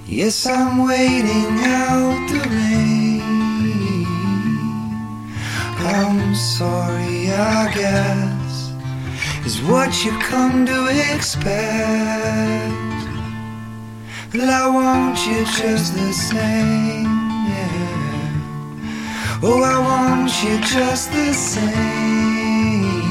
Yes, I'm waiting out the rain. I'm sorry, I guess, is what you come to expect. But I want you just the same, yeah. Oh, I want you just the same.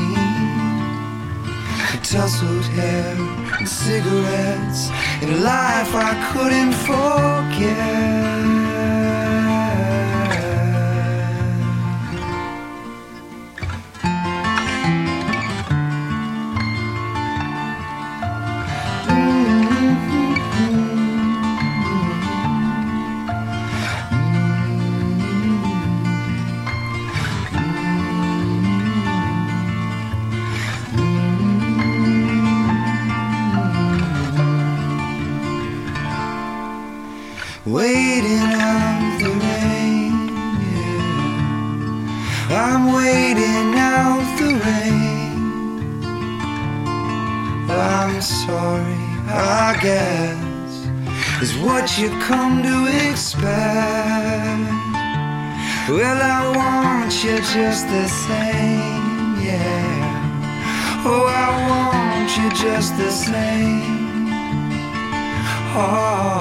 Tousled hair and cigarettes in a life I couldn't forget. Waiting out the rain, yeah. I'm waiting out the rain. I'm sorry, I guess, is what you come to expect. Well, I want you just the same, yeah. Oh, I want you just the same. Oh.